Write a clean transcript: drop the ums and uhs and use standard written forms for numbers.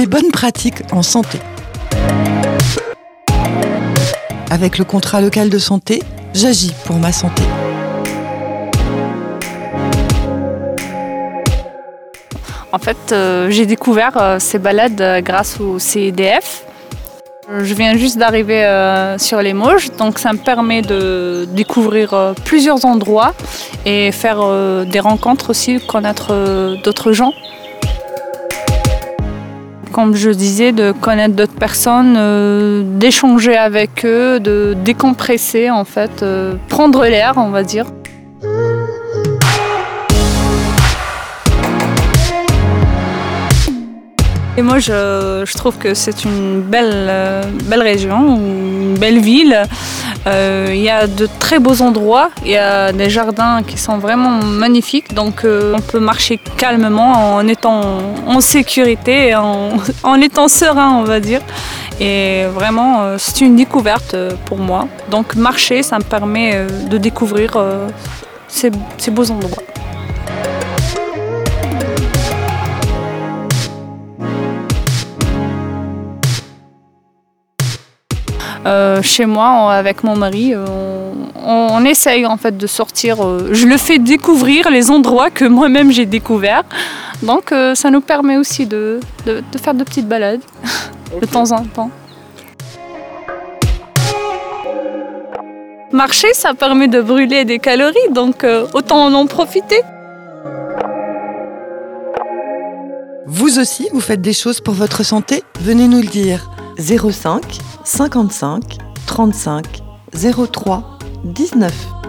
bonnes pratiques en santé. Avec le contrat local de santé, j'agis pour ma santé. En fait, j'ai découvert ces balades grâce au CEDF. Je viens juste d'arriver sur les Mauges, donc ça me permet de découvrir plusieurs endroits et faire des rencontres aussi, connaître d'autres gens. Comme je disais, de connaître d'autres personnes, d'échanger avec eux, de décompresser en fait, prendre l'air on va dire. Et moi, je trouve que c'est une belle région, une belle ville. Il y a de très beaux endroits, il y a des jardins qui sont vraiment magnifiques. Donc on peut marcher calmement en étant en sécurité, et en étant serein, on va dire. Et vraiment, c'est une découverte pour moi. Donc marcher, ça me permet de découvrir ces beaux endroits. Chez moi, avec mon mari, on essaye en fait de sortir. Je le fais découvrir les endroits que moi-même j'ai découverts. Donc ça nous permet aussi de faire de petites balades de temps en temps. Marcher, ça permet de brûler des calories, donc autant en profiter. Vous aussi, vous faites des choses pour votre santé ? Venez nous le dire. 05 55 35 03 19.